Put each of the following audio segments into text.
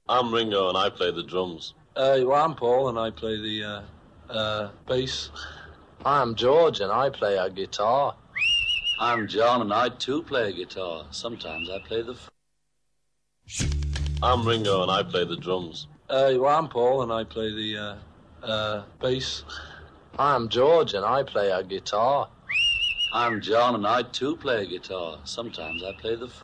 I'm Ringo and I play the drums. Well, I'm Paul and I play the bass. I'm George and I play a guitar. I'm John and I too play a guitar. Sometimes I play the... I'm Ringo and I play the drums. Well, I'm Paul and I play the bass. I'm George and I play a guitar. I'm John and I too play a guitar. Sometimes I play the...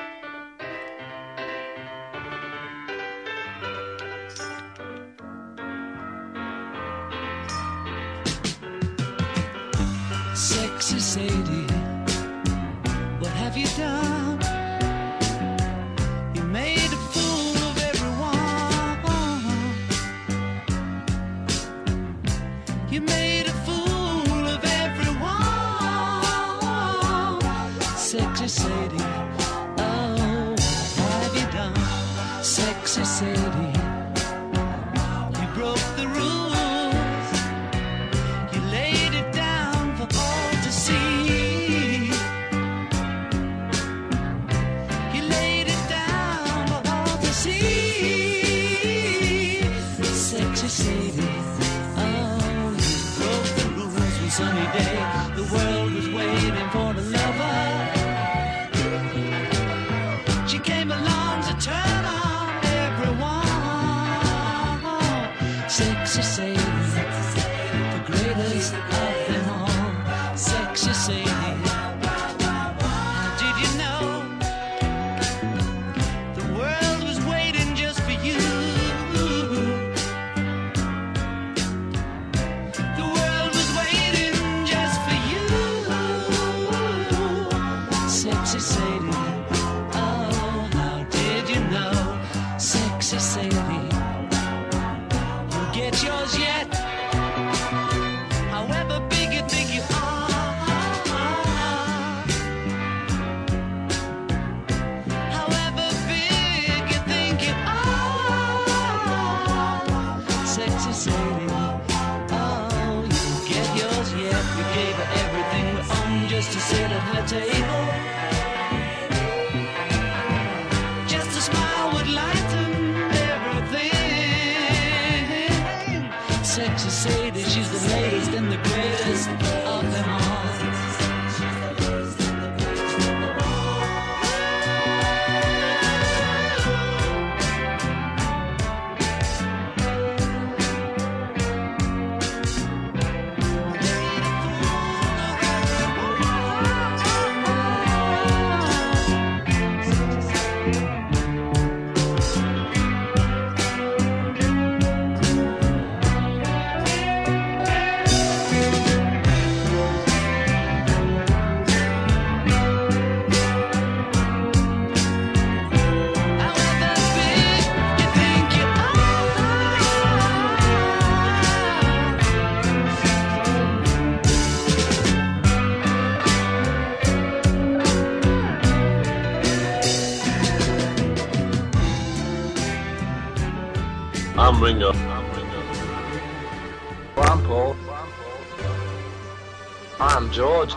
Sexy Sadie, what have you done? You made a fool of everyone. You made a fool of everyone. Sexy Sadie, oh, what have you done? Sexy Sadie, you broke the rules. You laid it down for all to see. You laid it down for all to see. Sexy Sadie, oh, you broke the rules one sunny day. The world was waiting for the lover. She came along to turn on everyone. Sexy Sadie, the greatest of them all. Sexy Sadie, how did you know the world was waiting just for you? The world was waiting just for you. Sexy Sadie, oh, how did you know? Sexy Sadie, you'll get yours yet. However big you think you are, however big you think you are, Sexy Sadie, oh, you get yours yet. We gave her everything we own just to sit at her table. Just a smile would lighten everything. Sexy Sadie, she's the latest and the greatest of them all. However big you think you I'm Ringo. Well, I'm Paul. I'm George.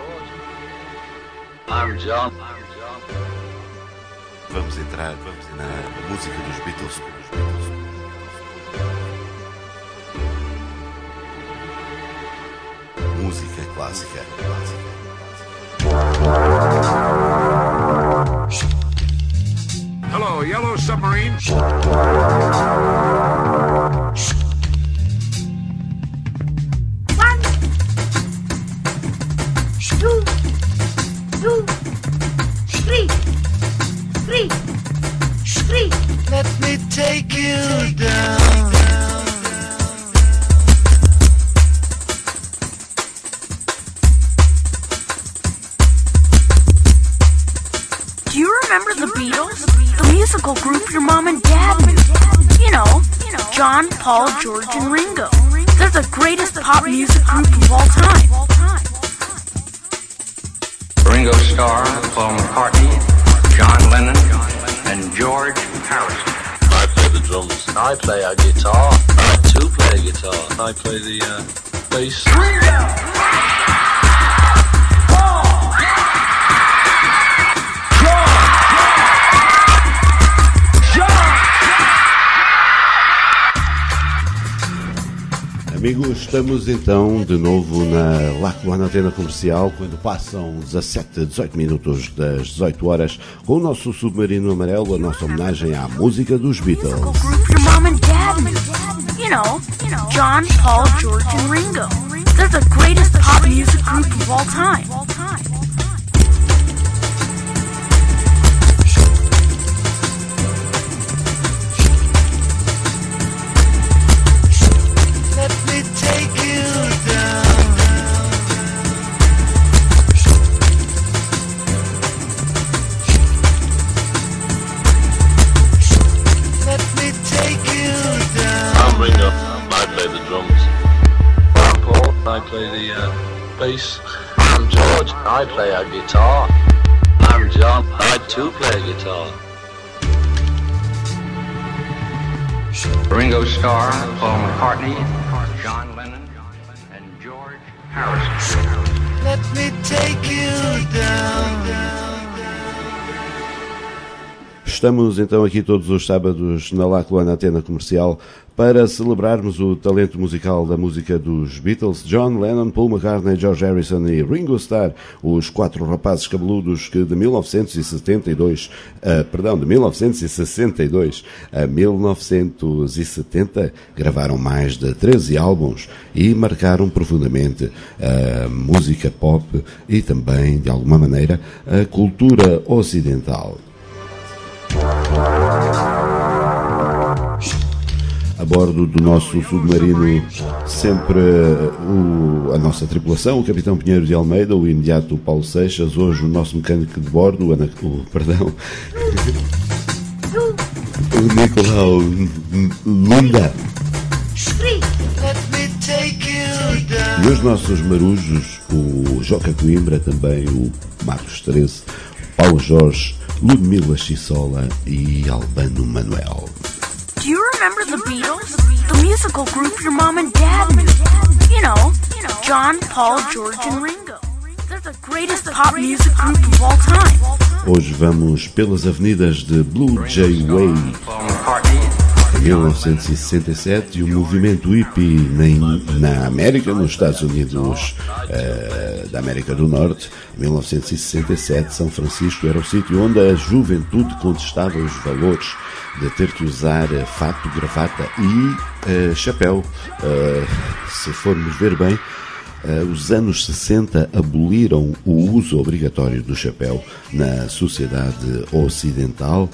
I'm John. Vamos entrar na música dos Beatles. Música clássica. Hello, Yellow Submarine. One, two, three. let me take you down. Do you remember the Beatles? The musical group your mom and dad knew. You know, John, Paul, George, and Ringo. They're the greatest pop music group of all time. Ringo Starr, Paul McCartney, John Lennon, and George Harrison. I play the drums. I play a guitar. I too play a guitar. I play the bass. amigos, estamos então de novo na Lacua na Antena Comercial, quando passam 18 minutos das 18 horas, com o nosso Submarino Amarelo, a nossa homenagem à música dos Beatles. Your mom and dad knew. You know, John, Paul, George, and Ringo. They're the greatest pop music group of all time. I'm Ringo, and I play the drums. I'm Paul, and I play the bass. I'm George, and I play a guitar. I'm John. I too play guitar. Ringo Starr, Paul McCartney, John Lennon, and George Harrison. Let me take you down. Estamos então aqui todos os sábados na Lacua na Antena Comercial para celebrarmos o talento musical da música dos Beatles, John Lennon, Paul McCartney, George Harrison e Ringo Starr, os quatro rapazes cabeludos que de 1962 a 1970 gravaram mais de 13 álbuns e marcaram profundamente a música pop e também, de alguma maneira, a cultura ocidental. A bordo do nosso submarino, sempre a nossa tripulação, o Capitão Pinheiro de Almeida, o imediato Paulo Seixas, hoje o nosso mecânico de bordo, o Nicolau Lunda. E os nossos marujos, o Joca Coimbra, também o Marcos 13, Paulo Jorge, Ludmila Chissola e Albano Manuel. Do you remember the Beatles? The musical group your mom and dad knew. You know, John, Paul, George, and Ringo. They're the greatest pop music group of all time. Hoje vamos pelas avenidas de Blue Jay Way, em 1967, e o movimento hippie na América, nos Estados Unidos da América do Norte. Em 1967, São Francisco era o sítio onde a juventude contestava os valores de ter que usar fato, gravata e chapéu. Se formos ver bem, os anos 60 aboliram o uso obrigatório do chapéu na sociedade ocidental.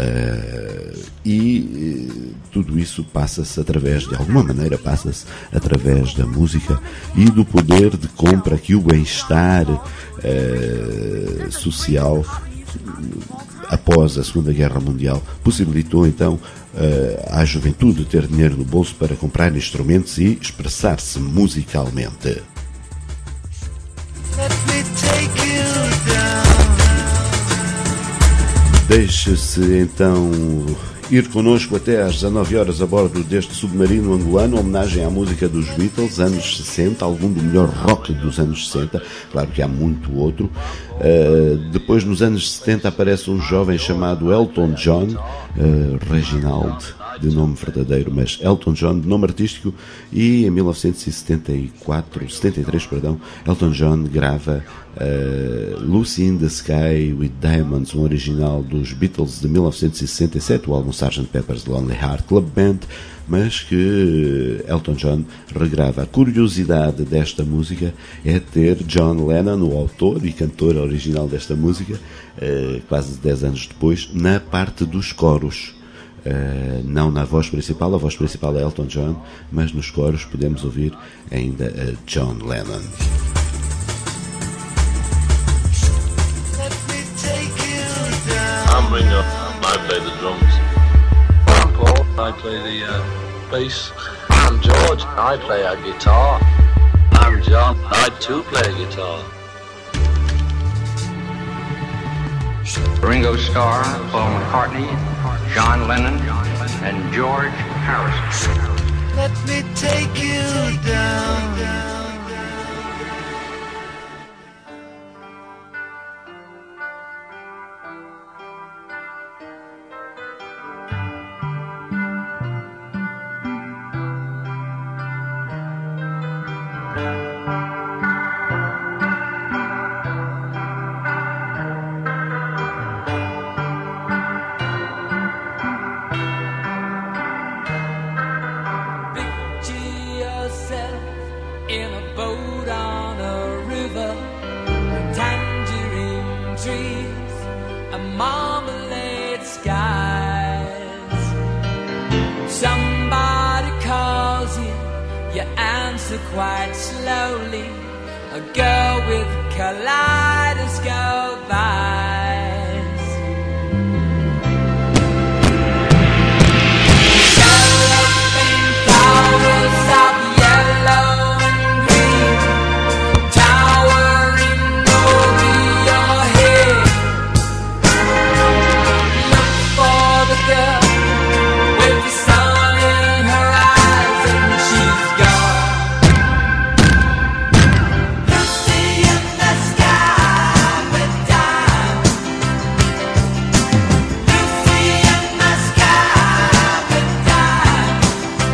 E tudo isso passa-se através, de alguma maneira, através da música e do poder de compra que o bem-estar social após a Segunda Guerra Mundial possibilitou então à juventude ter dinheiro no bolso para comprar instrumentos e expressar-se musicalmente. Deixe-se então ir connosco até às 19 horas a bordo deste submarino angolano, homenagem à música dos Beatles, anos 60, algum do melhor rock dos anos 60, claro que há muito outro. Depois, nos anos 70, aparece um jovem chamado Elton John, Reginald, de nome verdadeiro, mas Elton John, de nome artístico, e em 1973, Elton John grava Lucy in the Sky with Diamonds, um original dos Beatles de 1967, o álbum Sgt. Pepper's Lonely Heart Club Band, mas que Elton John regrava. A curiosidade desta música é ter John Lennon, o autor e cantor original desta música, quase 10 anos depois, na parte dos coros. Não na voz principal, a voz principal é Elton John, mas nos coros podemos ouvir ainda John Lennon. I'm Ringo, and I play the drums. I'm Paul, and I play the bass. I'm George, and I play a guitar. I'm John. I too play guitar. Ringo Starr, Paul McCartney, John Lennon, and George Harrison. Let me take you down. trees and marmalade skies. Somebody calls you, you answer quite slowly. A girl with kaleidoscope eyes. Galloping flowers of yellow and green, towering over your head. Look for the girl with the sun in her eyes, and she's gone. Lucy in the sky with diamonds. Lucy in the sky with diamonds.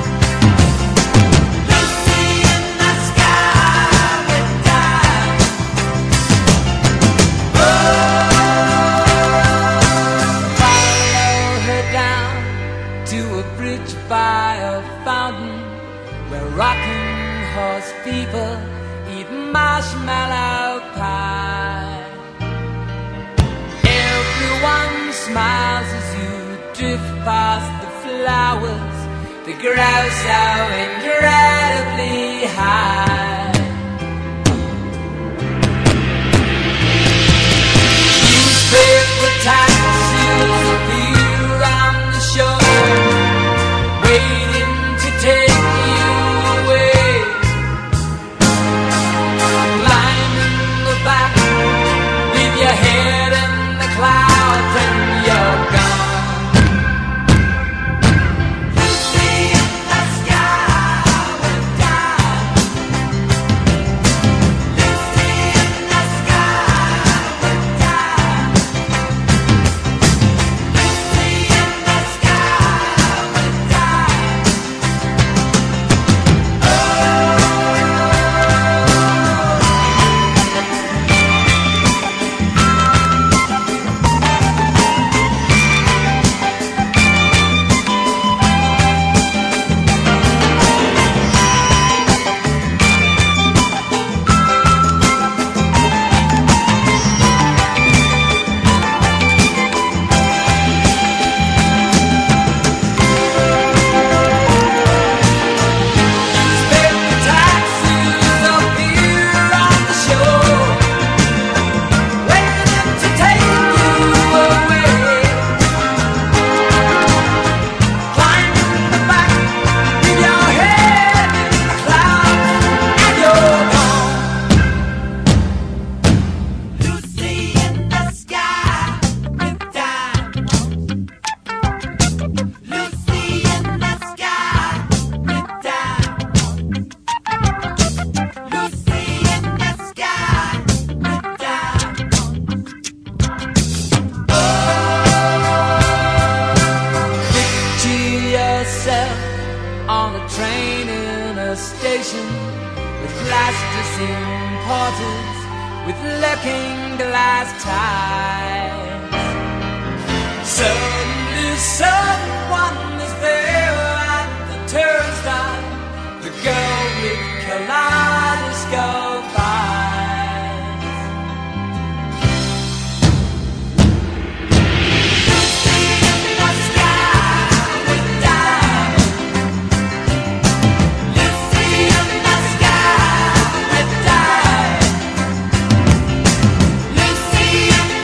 Lucy in the sky with diamonds. Follow her down to a bridge by a fountain where rocking horse people eat marshmallow pie. Everyone smiles as you drift past the flowers that grow so incredibly high. Newspaper taxis appear on the shore, waiting to take you away. Lying in the back, leave your head in the clouds and you're gone. Lucy in the sky with diamonds. Lucy in the sky with diamonds. Lucy in the sky with diamonds. Newspaper taxis appear on the shore, waiting to take you away. Climb in the back, leave your head in the clouds, and you're gone. Lucy in the sky with diamonds. Lucy in the sky with diamonds. Lucy in the sky with diamonds. Picture yourself on a train in a station with plasticine porters with looking glass ties. Suddenly someone is there at the turnstile, the girl with kaleidoscope eyes. Lucy in the sky with diamonds. Lucy in the sky with diamonds. Lucy in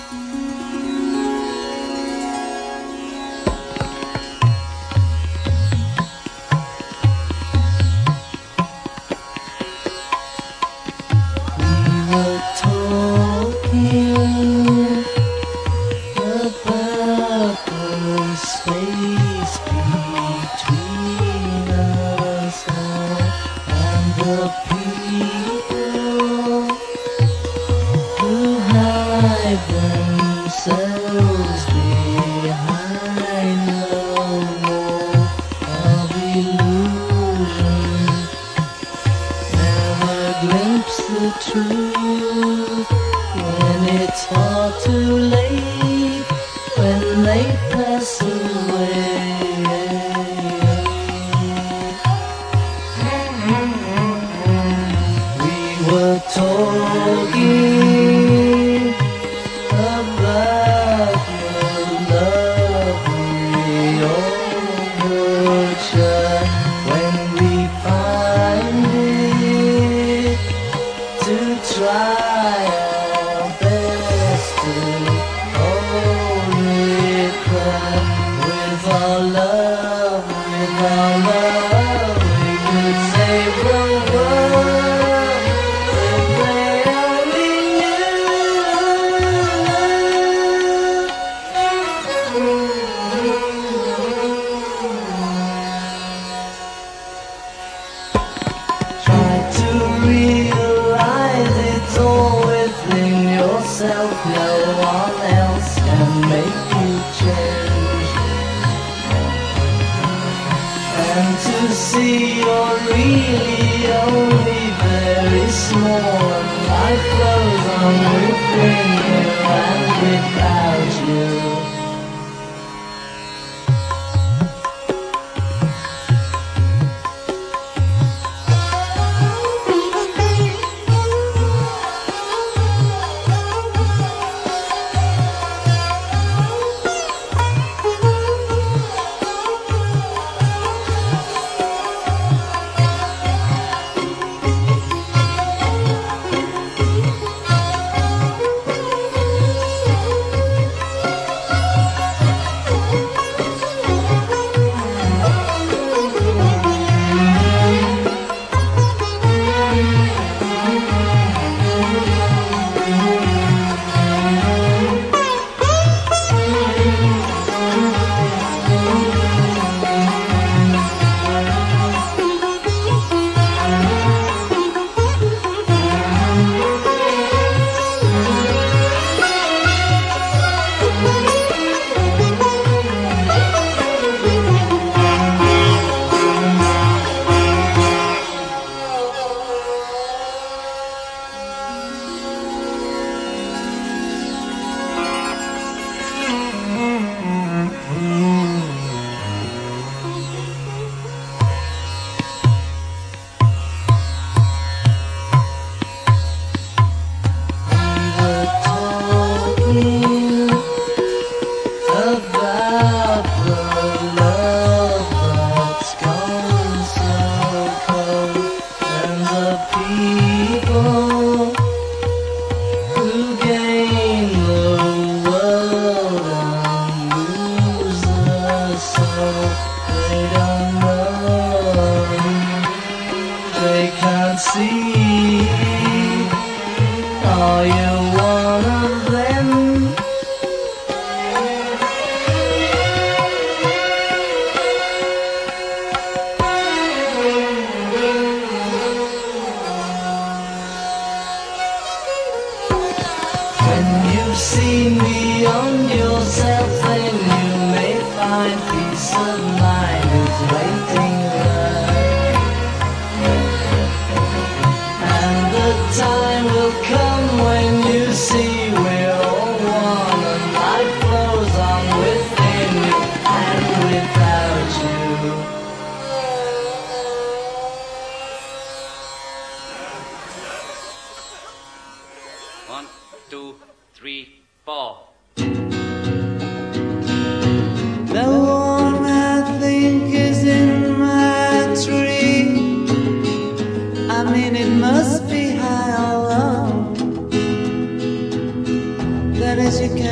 As you can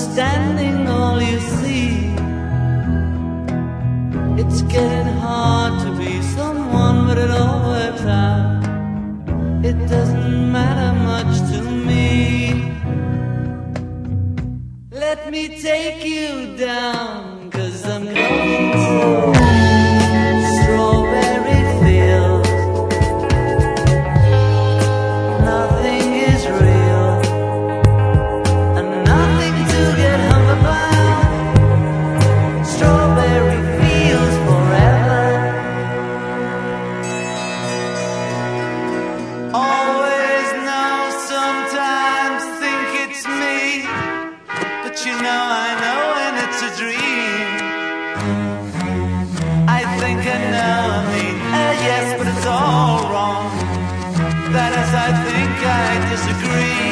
understanding all you see. It's getting hard to be someone, but it all works out. It doesn't matter much to me. Let me take you down, 'cause I'm going to strawberry fields. Nothing is real, and nothing to get hung about. Strawberry fields forever. Always know, sometimes think it's me, but you know I know when it's a dream. I think I know, I mean, yes, but it's all wrong. That is, I think I disagree.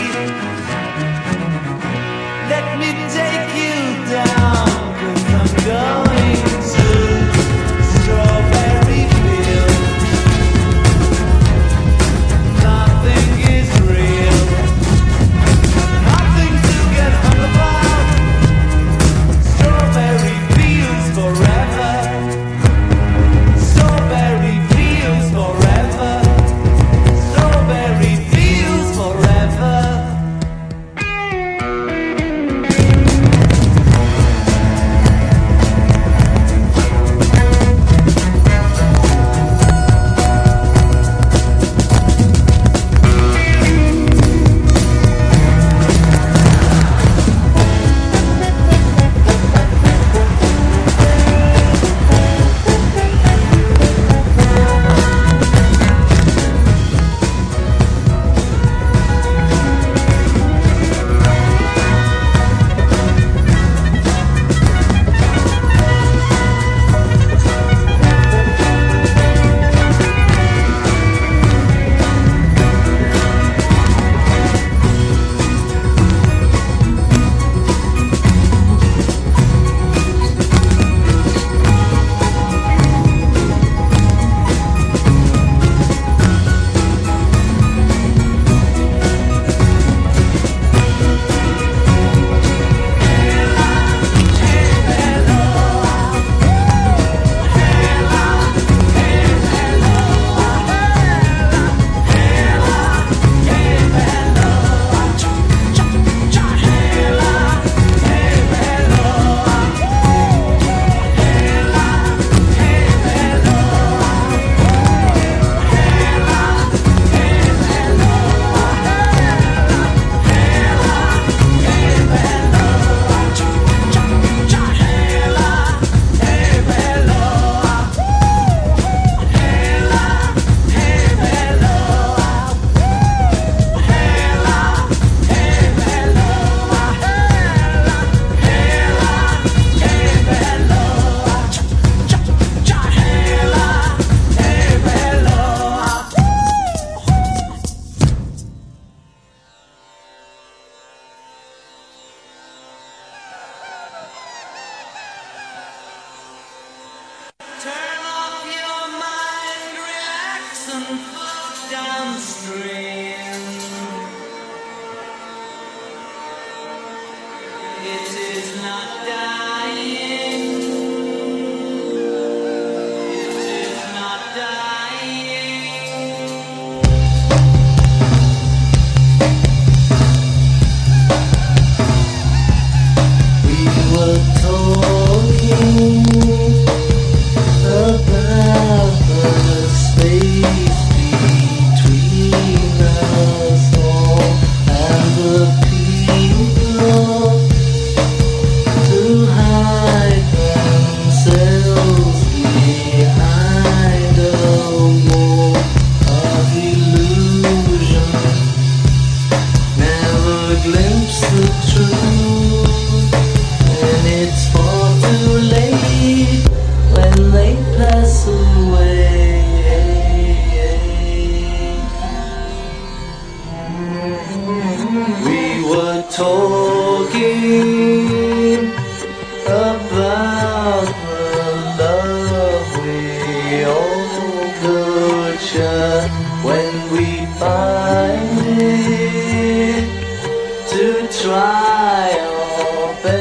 Let me take you down, 'cause I'm going to strawberry fields. Nothing is real, nothing to get hung about. Strawberry fields forever. Strawberry fields forever. Strawberry fields forever. Turn off your mind, relax and float downstream. It is not dying. It is not dying. We were talking about the space between us all and the people who hide themselves behind a wall of illusion. Never glimpse the truth when it's far too late. When they pass away, we were talking about the love we all could share when we find it, to try our best.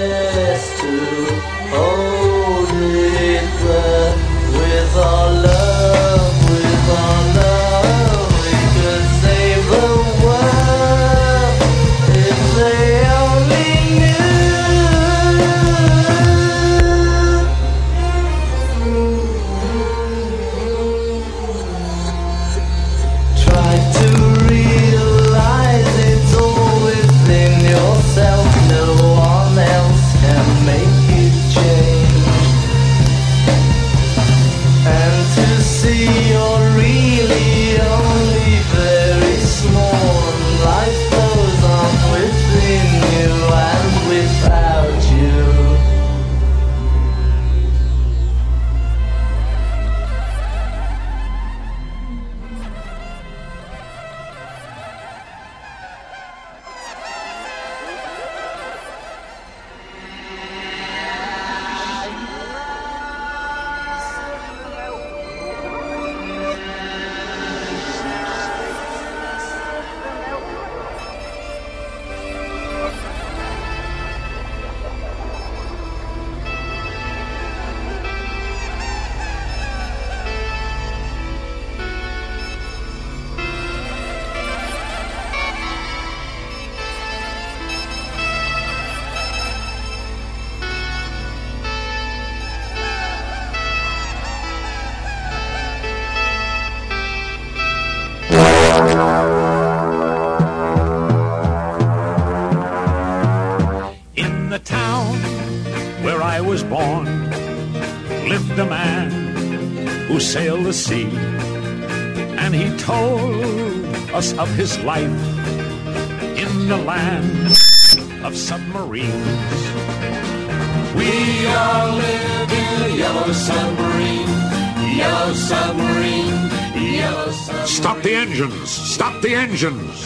the town where I was born lived a man who sailed the sea, and he told us of his life in the land of submarines. We all live in the yellow submarine, yellow submarine, yellow submarine. Stop the engines! Stop the engines!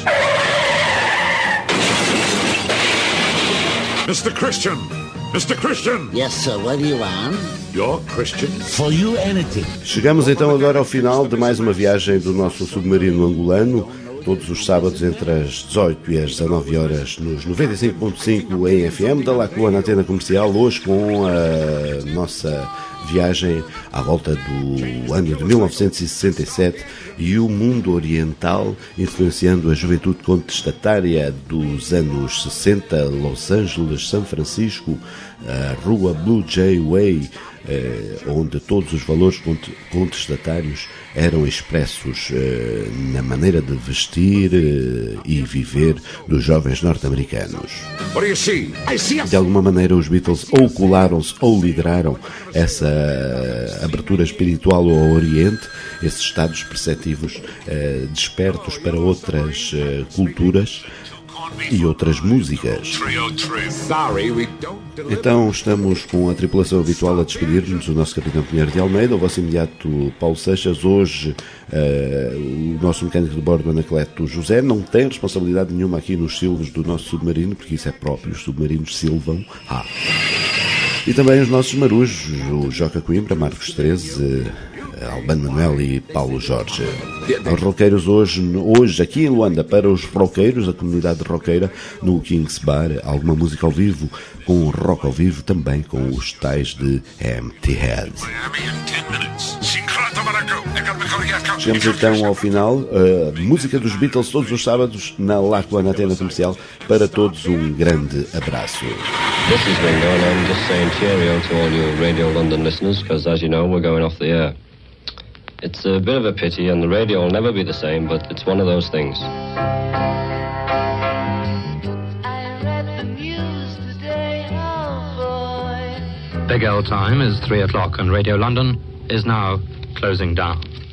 Mr. Christian! Mr. Christian! Yes, sir. What do you want? You're Christian? For you, anything. Chegamos então agora ao final de mais uma viagem do nosso submarino angolano, todos os sábados entre as 18 e as 19 horas nos 95.5 em FM da Lacoa na antena comercial, hoje com a nossa viagem à volta do ano de 1967 e o mundo oriental influenciando a juventude contestatária dos anos 60, Los Angeles, São Francisco, a rua Blue Jay Way, onde todos os valores contestatários eram expressos na maneira de vestir e viver dos jovens norte-americanos. De alguma maneira os Beatles ou colaram-se ou lideraram essa abertura espiritual ao Oriente, esses estados perceptivos despertos para outras culturas e outras músicas. Então estamos com a tripulação habitual a despedir-nos, o nosso capitão Pinheiro de Almeida, o vosso imediato Paulo Seixas. Hoje o nosso mecânico de bordo, Anacleto José, não tem responsabilidade nenhuma aqui nos silvos do nosso submarino, porque isso é próprio, os submarinos silvam. E também os nossos marujos, o Joca Coimbra, Marcos 13, Albano Manuel e Paulo Jorge. Aos roqueiros hoje aqui em Luanda, para os roqueiros, a comunidade roqueira, no Kings Bar, alguma música ao vivo, com rock ao vivo, também com os tais de Empty Head. Chegamos então ao final, música dos Beatles todos os sábados na Lacoa na antena comercial. Para todos um grande abraço. This is Ringo, and I'm just saying cheerio to all you Radio London listeners, because as you know, we're going off the air. It's a bit of a pity, and the radio will never be the same, but it's one of those things. Big L time is 3 o'clock, and Radio London is now closing down.